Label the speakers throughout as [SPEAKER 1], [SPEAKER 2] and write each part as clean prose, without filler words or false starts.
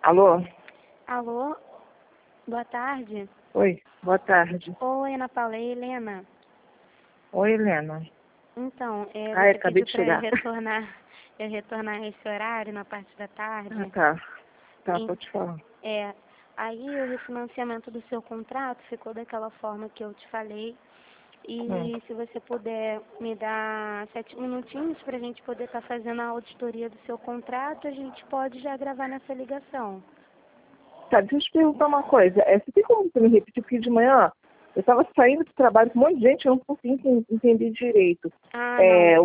[SPEAKER 1] Alô?
[SPEAKER 2] Alô, boa tarde.
[SPEAKER 1] Oi, boa tarde.
[SPEAKER 2] Oi, Ana Paula, é Helena.
[SPEAKER 1] Oi, Helena.
[SPEAKER 2] Então,
[SPEAKER 1] Ai,
[SPEAKER 2] você
[SPEAKER 1] acabei
[SPEAKER 2] pediu
[SPEAKER 1] de
[SPEAKER 2] para eu
[SPEAKER 1] chegar.
[SPEAKER 2] retornar esse horário na parte da tarde.
[SPEAKER 1] Ah, tá. Tá,
[SPEAKER 2] E-
[SPEAKER 1] pode falar.
[SPEAKER 2] É, aí o refinanciamento do seu contrato ficou daquela forma que eu te falei.
[SPEAKER 1] Hum.
[SPEAKER 2] E se você puder me dar 7 minutinhos para a gente poder estar fazendo a auditoria do seu contrato, a gente pode já gravar nessa ligação.
[SPEAKER 1] Tá, deixa eu te perguntar uma coisa. Você tem como você me repetir? Porque de manhã eu estava saindo do trabalho com um monte de gente, eu não consegui entender direito.
[SPEAKER 2] Ah, não.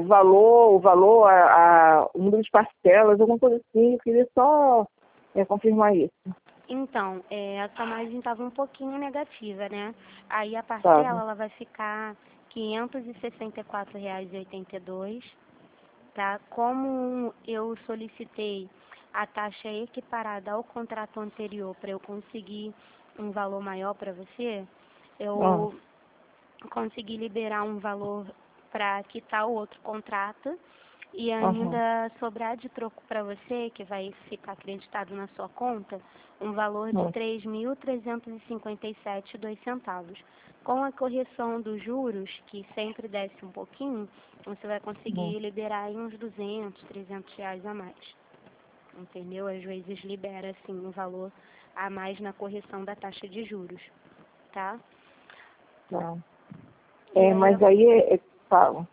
[SPEAKER 1] O número de parcelas, alguma coisa assim. Eu queria só confirmar isso.
[SPEAKER 2] Então, essa margem estava um pouquinho negativa, né? Aí a parcela
[SPEAKER 1] Tava.
[SPEAKER 2] ela vai ficar R$ 564,82, tá? Como eu solicitei a taxa equiparada ao contrato anterior para eu conseguir um valor maior para você,
[SPEAKER 1] Ah,
[SPEAKER 2] eu consegui liberar um valor para quitar o outro contrato e
[SPEAKER 1] aham.
[SPEAKER 2] ainda sobrar de troco para você, que vai ficar acreditado na sua conta, um valor de
[SPEAKER 1] Ah,
[SPEAKER 2] R$ 3.357,02. Com a correção dos juros, que sempre desce um pouquinho, você vai
[SPEAKER 1] ah.
[SPEAKER 2] conseguir liberar aí uns R$ 200, R$ 300 a mais. Entendeu? Às vezes libera, assim, um valor a mais na correção da taxa de juros, tá?
[SPEAKER 1] Tá.
[SPEAKER 2] E aí,
[SPEAKER 1] Mas aí fala.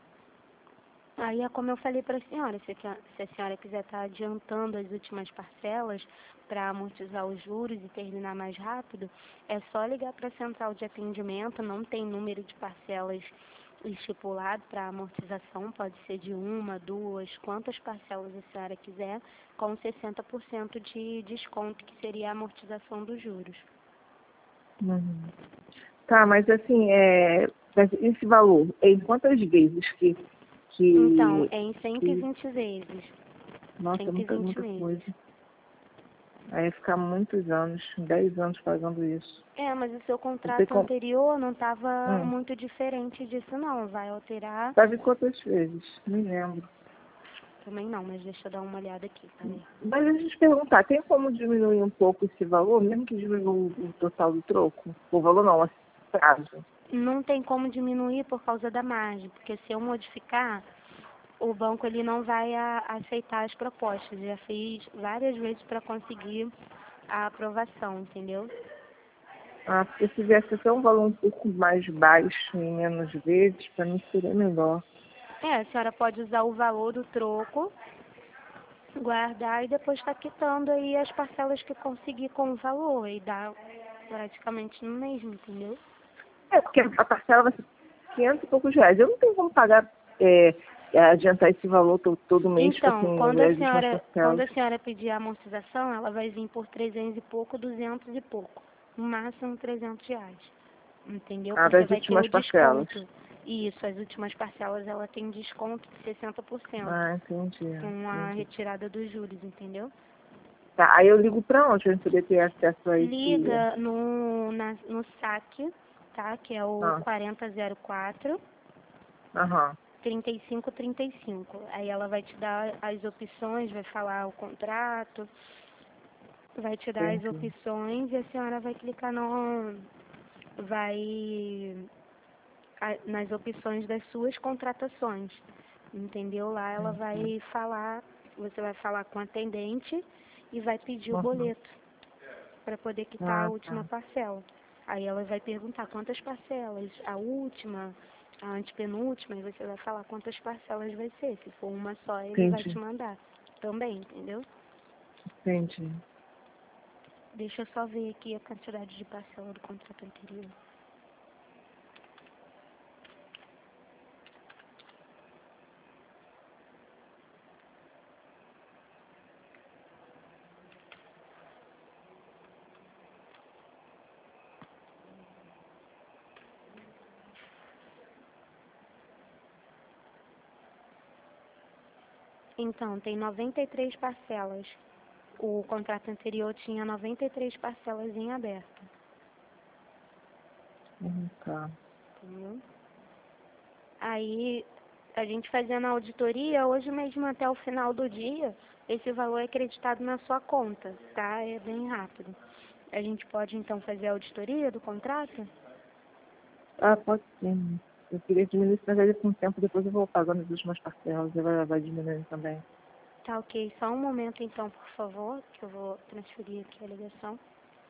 [SPEAKER 2] aí é como eu falei para a senhora, se a senhora quiser estar adiantando as últimas parcelas para amortizar os juros e terminar mais rápido, é só ligar para a central de atendimento, não tem número de parcelas estipulado para amortização, pode ser de uma, duas, quantas parcelas a senhora quiser, com 60% de desconto, que seria a amortização dos juros.
[SPEAKER 1] Uhum. Tá, mas assim, mas esse valor, em quantas vezes
[SPEAKER 2] Então,
[SPEAKER 1] que,
[SPEAKER 2] é em
[SPEAKER 1] que
[SPEAKER 2] 120 vezes,
[SPEAKER 1] nossa,
[SPEAKER 2] 120
[SPEAKER 1] muita
[SPEAKER 2] meses.
[SPEAKER 1] coisa. Aí ia ficar muitos anos, 10 anos pagando isso.
[SPEAKER 2] Mas o seu
[SPEAKER 1] Não tem
[SPEAKER 2] contrato
[SPEAKER 1] como.
[SPEAKER 2] anterior não estava
[SPEAKER 1] Hum.
[SPEAKER 2] muito diferente disso, não. Vai alterar
[SPEAKER 1] Sabe quantas vezes? Nem lembro.
[SPEAKER 2] também não, mas deixa eu dar uma olhada aqui, peraí.
[SPEAKER 1] Mas deixa eu te perguntar, tem como diminuir um pouco esse valor, mesmo que diminua o total do troco? O valor não, o prazo.
[SPEAKER 2] Não tem como diminuir por causa da margem, porque se eu modificar, o banco ele não vai aceitar as propostas. Já fiz várias vezes para conseguir a aprovação, entendeu?
[SPEAKER 1] Ah, porque se viesse até um valor um pouco mais baixo, em menos vezes, para mim seria melhor.
[SPEAKER 2] A senhora pode usar o valor do troco, guardar e depois estar quitando aí as parcelas que conseguir com o valor e dá praticamente no mesmo, entendeu?
[SPEAKER 1] Porque a parcela vai ser 500 e poucos reais. Eu não tenho como pagar, adiantar esse valor todo mês, tipo
[SPEAKER 2] Então,
[SPEAKER 1] assim, as últimas
[SPEAKER 2] quando
[SPEAKER 1] parcelas.
[SPEAKER 2] a senhora pedir a amortização, ela vai vir por 300 e pouco, 200 e pouco. No máximo R$ 300. Entendeu?
[SPEAKER 1] Ah,
[SPEAKER 2] Porque
[SPEAKER 1] das
[SPEAKER 2] vai ter o
[SPEAKER 1] últimas parcelas.
[SPEAKER 2] desconto. Isso, as últimas parcelas, ela tem desconto de 60%
[SPEAKER 1] Ah, entendi,
[SPEAKER 2] com a
[SPEAKER 1] entendi.
[SPEAKER 2] retirada dos juros, entendeu?
[SPEAKER 1] Tá, aí eu ligo pra onde pra gente poder ter acesso a esse...
[SPEAKER 2] Liga no saque, tá? Que é o
[SPEAKER 1] Ah,
[SPEAKER 2] 4004
[SPEAKER 1] aham,
[SPEAKER 2] 3535. Aí ela vai te dar as opções, vai falar o contrato, vai te dar as
[SPEAKER 1] entendi.
[SPEAKER 2] opções e a senhora vai clicar nas opções das suas contratações. Entendeu? Lá ela
[SPEAKER 1] Entendi.
[SPEAKER 2] vai falar, você vai falar com a atendente e vai pedir o
[SPEAKER 1] Aham.
[SPEAKER 2] boleto para poder quitar a
[SPEAKER 1] Ah,
[SPEAKER 2] última
[SPEAKER 1] tá.
[SPEAKER 2] parcela. Aí ela vai perguntar quantas parcelas, a última, a antepenúltima, e você vai falar quantas parcelas vai ser. Se for uma só, ele vai te
[SPEAKER 1] Entendi,
[SPEAKER 2] mandar também, entendeu?
[SPEAKER 1] entendi.
[SPEAKER 2] Deixa eu só ver aqui a quantidade de parcela do contrato anterior. Então, tem 93 parcelas. O contrato anterior tinha 93 parcelas em aberto,
[SPEAKER 1] Tá.
[SPEAKER 2] entendeu? Aí, a gente fazendo a auditoria, hoje mesmo até o final do dia, esse valor é creditado na sua conta, tá? É bem rápido. A gente pode, então, fazer a auditoria do contrato?
[SPEAKER 1] Ah, pode sim. Eu queria diminuir isso, mas aí com o tempo depois eu vou pagando as últimas parcelas e vai diminuindo também.
[SPEAKER 2] Tá, ok. Só um momento, então, por favor, que eu vou transferir aqui a ligação.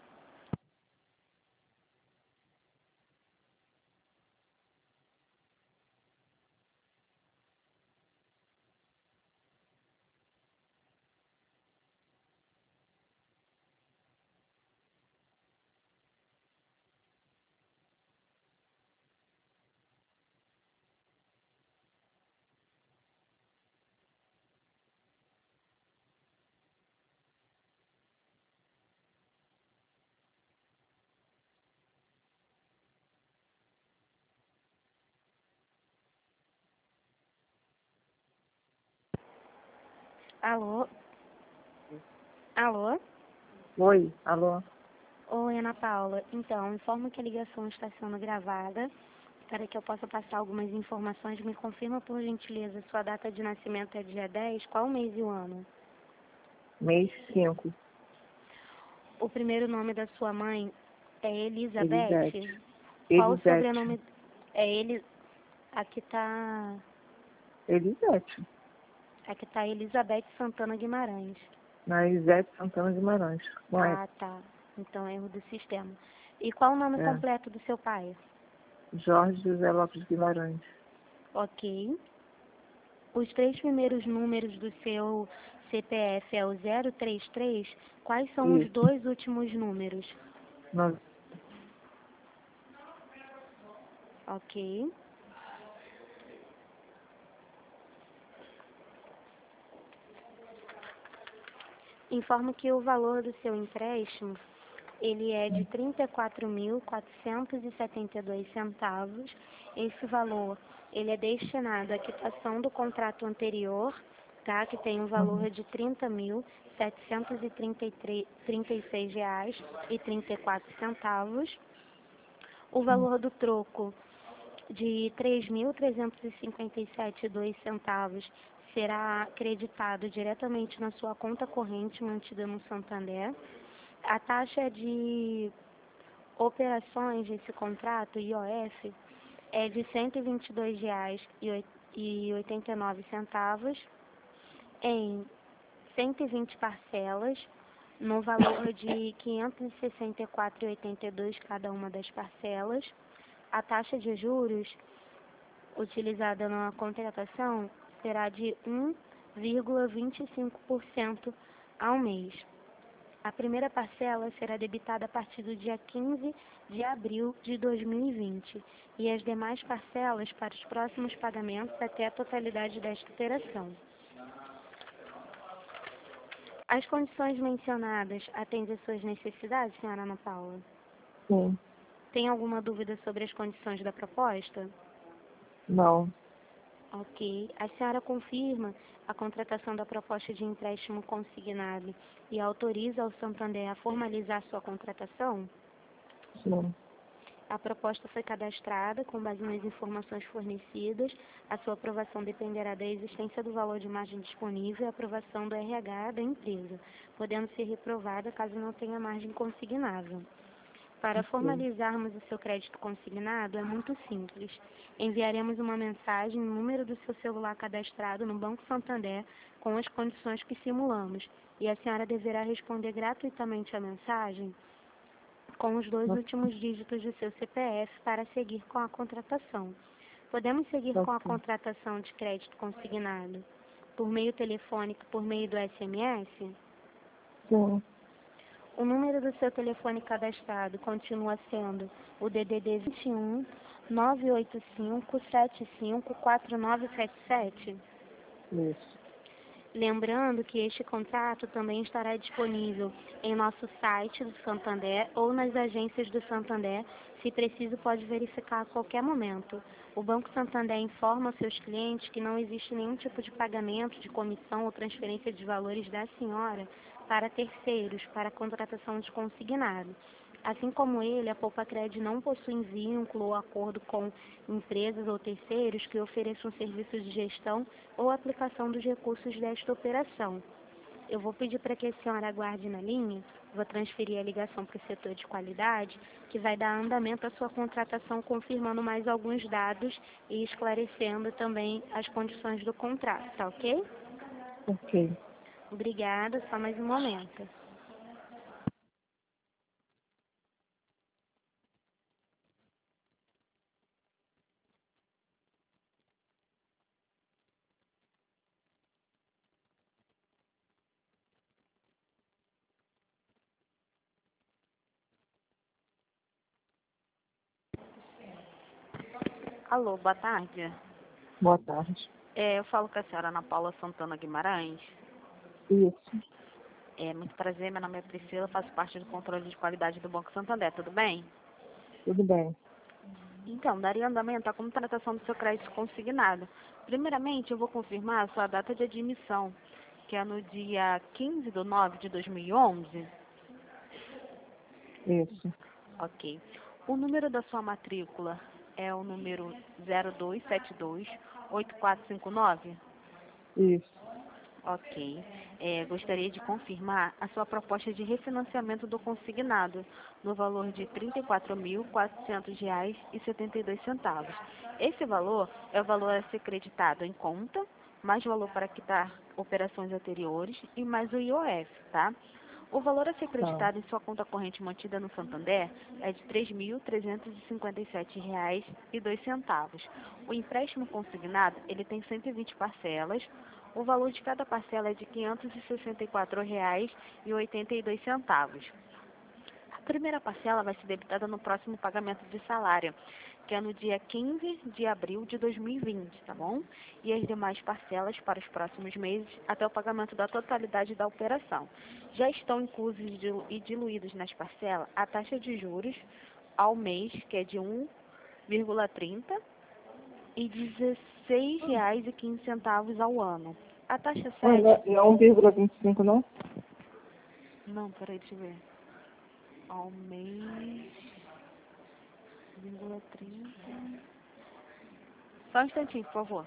[SPEAKER 2] Alô? Alô?
[SPEAKER 1] Oi, alô?
[SPEAKER 2] Oi, Ana Paula. Então, informo que a ligação está sendo gravada. Para que eu possa passar algumas informações, me confirma, por gentileza, sua data de nascimento é dia 10, qual o mês e o ano?
[SPEAKER 1] Mês 5,
[SPEAKER 2] O primeiro nome da sua mãe é
[SPEAKER 1] Elisete.
[SPEAKER 2] Elizabeth? Qual o
[SPEAKER 1] Elisete.
[SPEAKER 2] sobrenome? É ele. Aqui tá.
[SPEAKER 1] Elisete.
[SPEAKER 2] Aqui tá Elizabeth Santana Guimarães.
[SPEAKER 1] Na Elisete Santana Guimarães. Não é?
[SPEAKER 2] Ah, tá. Então é erro do sistema. E qual o nome
[SPEAKER 1] É.
[SPEAKER 2] completo do seu pai?
[SPEAKER 1] Jorge José Lopes Guimarães.
[SPEAKER 2] Ok. Os três primeiros números do seu CPF é o 033. Quais são os
[SPEAKER 1] Isso.
[SPEAKER 2] dois últimos números?
[SPEAKER 1] Nós,
[SPEAKER 2] Ok. Informo que o valor do seu empréstimo, ele é de R$ 34.472. Esse valor, ele é destinado à quitação do contrato anterior, tá? Que tem um valor de R$ 30.736,34. O valor do troco de R$ 3.357,02 será creditado diretamente na sua conta corrente mantida no Santander. A taxa de operações desse contrato, IOF, é de R$ 122,89 em 120 parcelas, no valor de R$ 564,82 cada uma das parcelas. A taxa de juros utilizada na contratação será de 1,25% ao mês. A primeira parcela será debitada a partir do dia 15 de abril de 2020 e as demais parcelas para os próximos pagamentos até a totalidade desta operação. As condições mencionadas atendem às suas necessidades, senhora Ana Paula?
[SPEAKER 1] sim.
[SPEAKER 2] Tem alguma dúvida sobre as condições da proposta?
[SPEAKER 1] Não.
[SPEAKER 2] Ok. A senhora confirma a contratação da proposta de empréstimo consignado e autoriza o Santander a formalizar sua contratação?
[SPEAKER 1] Sim.
[SPEAKER 2] A proposta foi cadastrada com base nas informações fornecidas. A sua aprovação dependerá da existência do valor de margem disponível e a aprovação do RH da empresa, podendo ser reprovada caso não tenha margem consignável. Para formalizarmos o seu crédito consignado, é muito simples. Enviaremos uma mensagem no número do seu celular cadastrado no Banco Santander com as condições que simulamos, e a senhora deverá responder gratuitamente a mensagem com os dois últimos dígitos do seu CPF para seguir com a contratação. Podemos seguir com a contratação de crédito consignado por meio telefônico, por meio do SMS?
[SPEAKER 1] Sim.
[SPEAKER 2] O número do seu telefone cadastrado continua sendo o DDD 21 985 75 4977.
[SPEAKER 1] Isso.
[SPEAKER 2] Lembrando que este contrato também estará disponível em nosso site do Santander ou nas agências do Santander. Se preciso, pode verificar a qualquer momento. O Banco Santander informa aos seus clientes que não existe nenhum tipo de pagamento de comissão ou transferência de valores da senhora para terceiros, para a contratação de consignado. Assim como ele, a Poupacred não possui vínculo ou acordo com empresas ou terceiros que ofereçam serviços de gestão ou aplicação dos recursos desta operação. Eu vou pedir para que a senhora aguarde na linha, vou transferir a ligação para o setor de qualidade, que vai dar andamento à sua contratação, confirmando mais alguns dados e esclarecendo também as condições do contrato, tá ok?
[SPEAKER 1] Ok.
[SPEAKER 2] Obrigada, só mais um momento. Alô, boa tarde.
[SPEAKER 1] Boa tarde.
[SPEAKER 2] Eu falo com a senhora Ana Paula Santana Guimarães.
[SPEAKER 1] Isso.
[SPEAKER 2] Muito prazer, meu nome é Priscila, faço parte do controle de qualidade do Banco Santander, tudo bem?
[SPEAKER 1] Tudo bem.
[SPEAKER 2] Então, daria andamento à contratação do seu crédito consignado. Primeiramente, eu vou confirmar a sua data de admissão, que é no dia 15/9/2011.
[SPEAKER 1] Isso.
[SPEAKER 2] Ok. O número da sua matrícula é o número 0272-8459?
[SPEAKER 1] Isso.
[SPEAKER 2] Ok. Gostaria de confirmar a sua proposta de refinanciamento do consignado no valor de R$ 34.400,72. Esse valor é o valor a ser creditado em conta, mais valor para quitar operações anteriores e mais o IOF, tá? O valor a ser
[SPEAKER 1] Tá.
[SPEAKER 2] creditado em sua conta corrente mantida no Santander é de R$ 3.357,02. O empréstimo consignado, ele tem 120 parcelas. O valor de cada parcela é de R$ 564,82. A primeira parcela vai ser debitada no próximo pagamento de salário, que é no dia 15 de abril de 2020, tá bom? E as demais parcelas para os próximos meses até o pagamento da totalidade da operação. Já estão inclusos e diluídos nas parcelas a taxa de juros ao mês, que é de 1,30 e R$ 16,15 ao ano. A taxa
[SPEAKER 1] Ah,
[SPEAKER 2] 7...
[SPEAKER 1] não é 1,25, não?
[SPEAKER 2] Não, peraí, deixa eu ver. Ao mês... 1,30... Só um instantinho, por favor.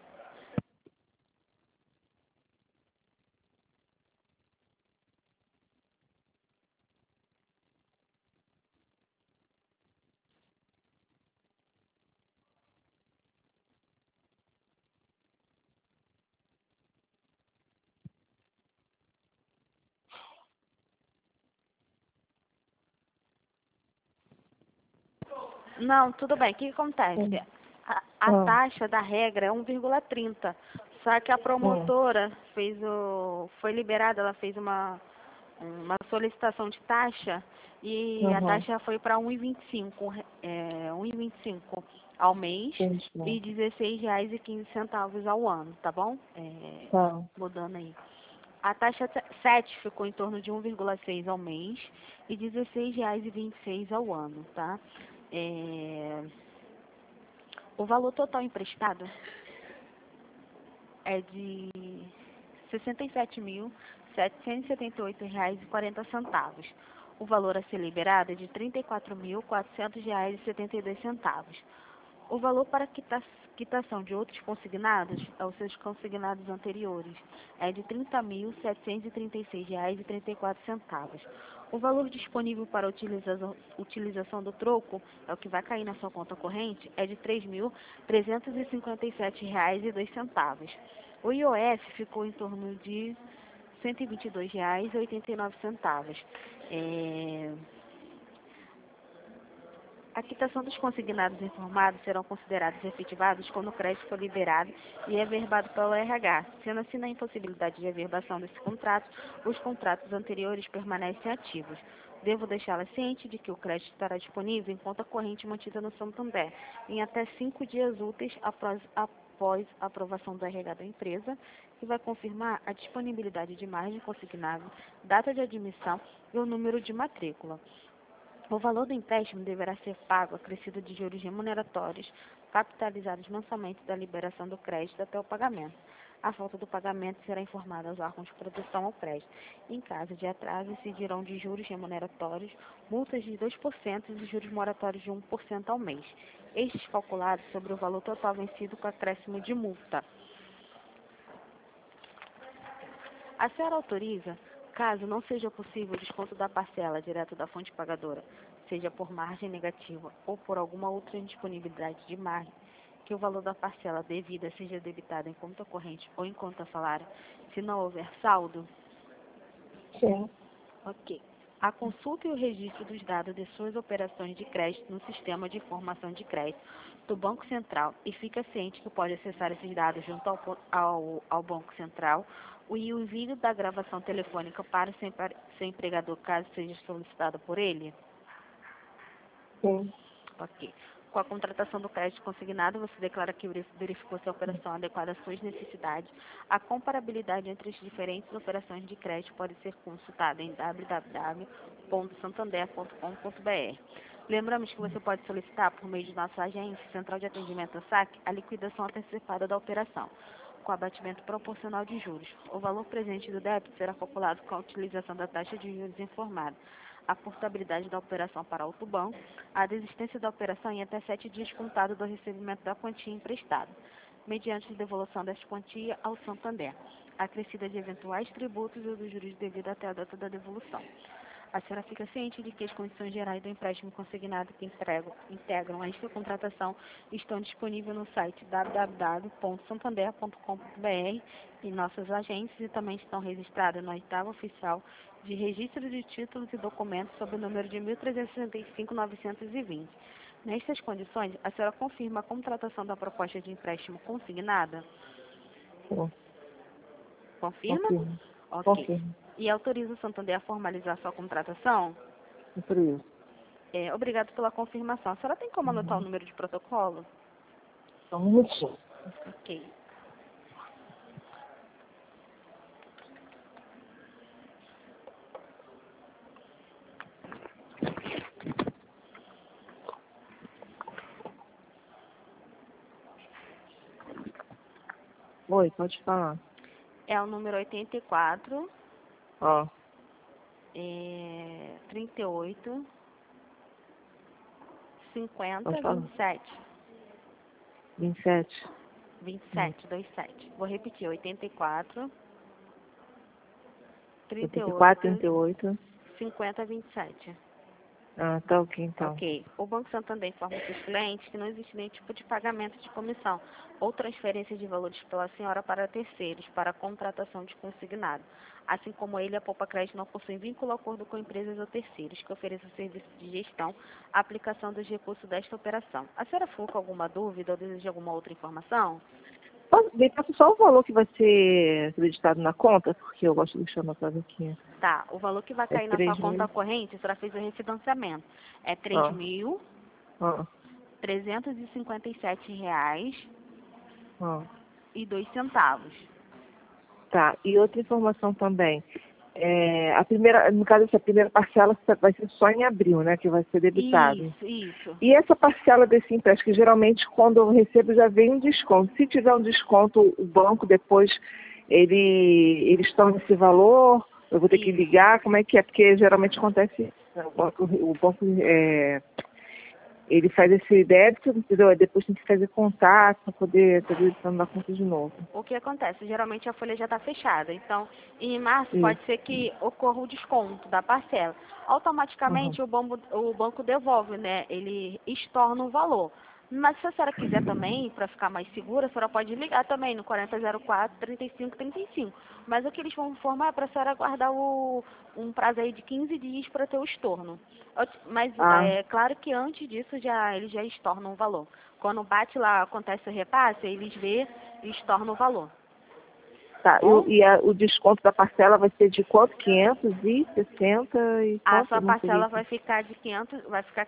[SPEAKER 2] Não, tudo bem. O que acontece? A
[SPEAKER 1] Ah.
[SPEAKER 2] taxa da regra é 1,30. Só que a promotora foi liberada, ela fez uma solicitação de taxa e a
[SPEAKER 1] Uhum.
[SPEAKER 2] taxa foi para 1,25 ao mês
[SPEAKER 1] Entendi.
[SPEAKER 2] e R$ 16,15 ao ano, tá bom?
[SPEAKER 1] Tá.
[SPEAKER 2] Mudando aí. A taxa 7 ficou em torno de 1,6 ao mês e R$ 16,26 ao ano, tá? O valor total emprestado é de R$ 67.778,40. O valor a ser liberado é de R$ 34.400,72. O valor para quitação de outros consignados, aos seus consignados anteriores, é de R$ 30.736,34. O valor disponível para utilização do troco, é o que vai cair na sua conta corrente, é de R$ 3.357,02. O IOF ficou em torno de R$ 122,89. A quitação dos consignados informados serão considerados efetivados quando o crédito for liberado e averbado pelo RH. Sendo assim, na impossibilidade de averbação desse contrato, os contratos anteriores permanecem ativos. Devo deixá-la ciente de que o crédito estará disponível em conta corrente mantida no Santander em até 5 dias úteis após a aprovação do RH da empresa, que vai confirmar a disponibilidade de margem consignada, data de admissão e o número de matrícula. O valor do empréstimo deverá ser pago acrescido de juros remuneratórios, capitalizados mensalmente da liberação do crédito até o pagamento. A falta do pagamento será informada aos órgãos de proteção ao crédito. Em caso de atraso, incidirão de juros remuneratórios, multas de 2% e juros moratórios de 1% ao mês. Estes calculados sobre o valor total vencido com acréscimo de multa. A senhora autoriza, caso não seja possível o desconto da parcela direto da fonte pagadora, seja por margem negativa ou por alguma outra indisponibilidade de margem, que o valor da parcela devida seja debitado em conta corrente ou em conta salário, se não houver saldo?
[SPEAKER 1] Sim.
[SPEAKER 2] Ok. A consulta e o registro dos dados de suas operações de crédito no sistema de informação de crédito do Banco Central e fica ciente que pode acessar esses dados junto ao Banco Central e o envio da gravação telefônica para o seu empregador, caso seja solicitado por ele?
[SPEAKER 1] Sim.
[SPEAKER 2] Ok. Com a contratação do crédito consignado, você declara que verificou se a operação é adequada às suas necessidades. A comparabilidade entre as diferentes operações de crédito pode ser consultada em www.santander.com.br. Lembramos que você pode solicitar, por meio de nossa agência Central de Atendimento SAC, a liquidação antecipada da operação, com abatimento proporcional de juros. O valor presente do débito será calculado com a utilização da taxa de juros informada, a portabilidade da operação para outro banco, a desistência da operação em até 7 dias contado do recebimento da quantia emprestada, mediante a devolução desta quantia ao Santander, acrescida de eventuais tributos e dos juros devidos até a data da devolução. A senhora fica ciente de que as condições gerais do empréstimo consignado que integram esta contratação estão disponíveis no site www.santander.com.br em nossas agências e também estão registradas no oitavo oficial de registro de títulos e documentos sob o número de 1365.920. Nestas condições, a senhora confirma a contratação da proposta de empréstimo consignada?
[SPEAKER 1] Sim.
[SPEAKER 2] Confirma?
[SPEAKER 1] Confirmo.
[SPEAKER 2] Ok.
[SPEAKER 1] Confirmo.
[SPEAKER 2] E autoriza o Santander a formalizar sua contratação?
[SPEAKER 1] Por isso.
[SPEAKER 2] Obrigado pela confirmação. A senhora tem como anotar o número de protocolo?
[SPEAKER 1] Só um minutinho.
[SPEAKER 2] Ok.
[SPEAKER 1] Oi, pode falar.
[SPEAKER 2] É o número 84,
[SPEAKER 1] Ó,
[SPEAKER 2] 38, 50,
[SPEAKER 1] pode falar.
[SPEAKER 2] 27.
[SPEAKER 1] 27.
[SPEAKER 2] 27, 27. Vou repetir, 84,
[SPEAKER 1] 84,
[SPEAKER 2] 38,
[SPEAKER 1] 38.
[SPEAKER 2] 50, 27.
[SPEAKER 1] Ah, tá ok, então.
[SPEAKER 2] Ok. O Banco Santander informa seus clientes que não existe nenhum tipo de pagamento de comissão ou transferência de valores pela senhora para terceiros para a contratação de consignado. Assim como ele, a Poupa Crédito não possui vínculo ou acordo com empresas ou terceiros que ofereçam serviço de gestão, aplicação dos recursos desta operação. A senhora ficou com alguma dúvida ou deseja alguma outra informação?
[SPEAKER 1] Me passa só o valor que vai ser acreditado na conta, porque eu gosto de deixar anotado aqui.
[SPEAKER 2] Tá, o valor que vai
[SPEAKER 1] É
[SPEAKER 2] cair na sua
[SPEAKER 1] 3
[SPEAKER 2] conta
[SPEAKER 1] mil.
[SPEAKER 2] corrente, a senhora fez o refinanciamento. É R$
[SPEAKER 1] Ó, ó,
[SPEAKER 2] 357,02.
[SPEAKER 1] Tá, e outra informação também. A primeira, no caso, essa primeira parcela vai ser só em abril, né? Que vai ser debitado.
[SPEAKER 2] Isso.
[SPEAKER 1] E essa parcela desse empréstimo, que geralmente quando eu recebo já vem um desconto. Se tiver um desconto, o banco depois, eles estão nesse valor, eu vou ter que ligar, como é que é? Porque geralmente acontece isso, né? O banco ele faz esse débito, entendeu? Aí depois tem que fazer contato para poder estar debitando na conta de novo.
[SPEAKER 2] O que acontece? Geralmente a folha já está fechada. Então, em março
[SPEAKER 1] Isso.
[SPEAKER 2] pode ser que ocorra o desconto da parcela.
[SPEAKER 1] Uhum.
[SPEAKER 2] Automaticamente o banco devolve, né? Ele estorna o valor. Mas se a senhora quiser também, para ficar mais segura, a senhora pode ligar também no 4004-3535. Mas o que eles vão informar é para a senhora aguardar um prazo aí de 15 dias para ter o estorno. Mas
[SPEAKER 1] Ah,
[SPEAKER 2] é claro que antes disso eles já estornam o valor. Quando bate lá, acontece o repasse, eles vê e estornam o valor.
[SPEAKER 1] tá.
[SPEAKER 2] Bom?
[SPEAKER 1] O desconto da parcela vai ser de quanto? 560 e
[SPEAKER 2] A
[SPEAKER 1] quanto?
[SPEAKER 2] sua
[SPEAKER 1] Eu não
[SPEAKER 2] parcela
[SPEAKER 1] peguei.
[SPEAKER 2] vai ficar de R$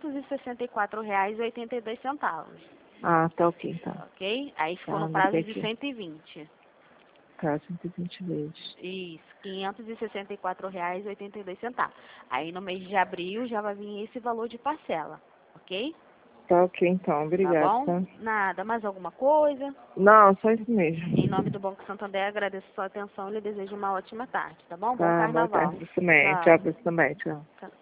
[SPEAKER 2] 564,82.
[SPEAKER 1] Ah, tá ok, tá.
[SPEAKER 2] Ok? Aí ficou
[SPEAKER 1] Tá,
[SPEAKER 2] no
[SPEAKER 1] anotei
[SPEAKER 2] prazo de
[SPEAKER 1] aqui.
[SPEAKER 2] 120.
[SPEAKER 1] Tá, 120 vezes.
[SPEAKER 2] Isso, R$ 564,82. Aí no mês de abril já vai vir esse valor de parcela, ok?
[SPEAKER 1] Tá ok, então.
[SPEAKER 2] Tá
[SPEAKER 1] Obrigado,
[SPEAKER 2] bom?
[SPEAKER 1] tá?
[SPEAKER 2] Nada, mais alguma coisa?
[SPEAKER 1] Não, só isso
[SPEAKER 2] Em
[SPEAKER 1] mesmo.
[SPEAKER 2] nome do Banco Santander, agradeço a sua atenção e lhe desejo uma ótima tarde, tá bom? Bom
[SPEAKER 1] Tá, boa
[SPEAKER 2] carnaval.
[SPEAKER 1] tarde pra você também. Tchau
[SPEAKER 2] Tchau.
[SPEAKER 1] pra você também, tchau.
[SPEAKER 2] Tchau.